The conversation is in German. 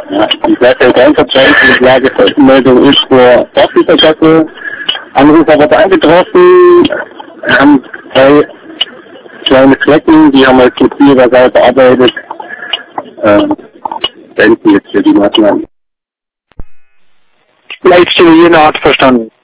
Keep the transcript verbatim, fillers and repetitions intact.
Ja, die Grenzabteilung, die Lage für Meldung ist vor Dorfliefergasse. Anrufer wird eingetroffen, wir haben drei kleine Flecken, die haben wir jetzt mit ihrer Seite bearbeitet. Äh, beenden jetzt hier die Maßnahmen. Leitstelle Jena hat verstanden.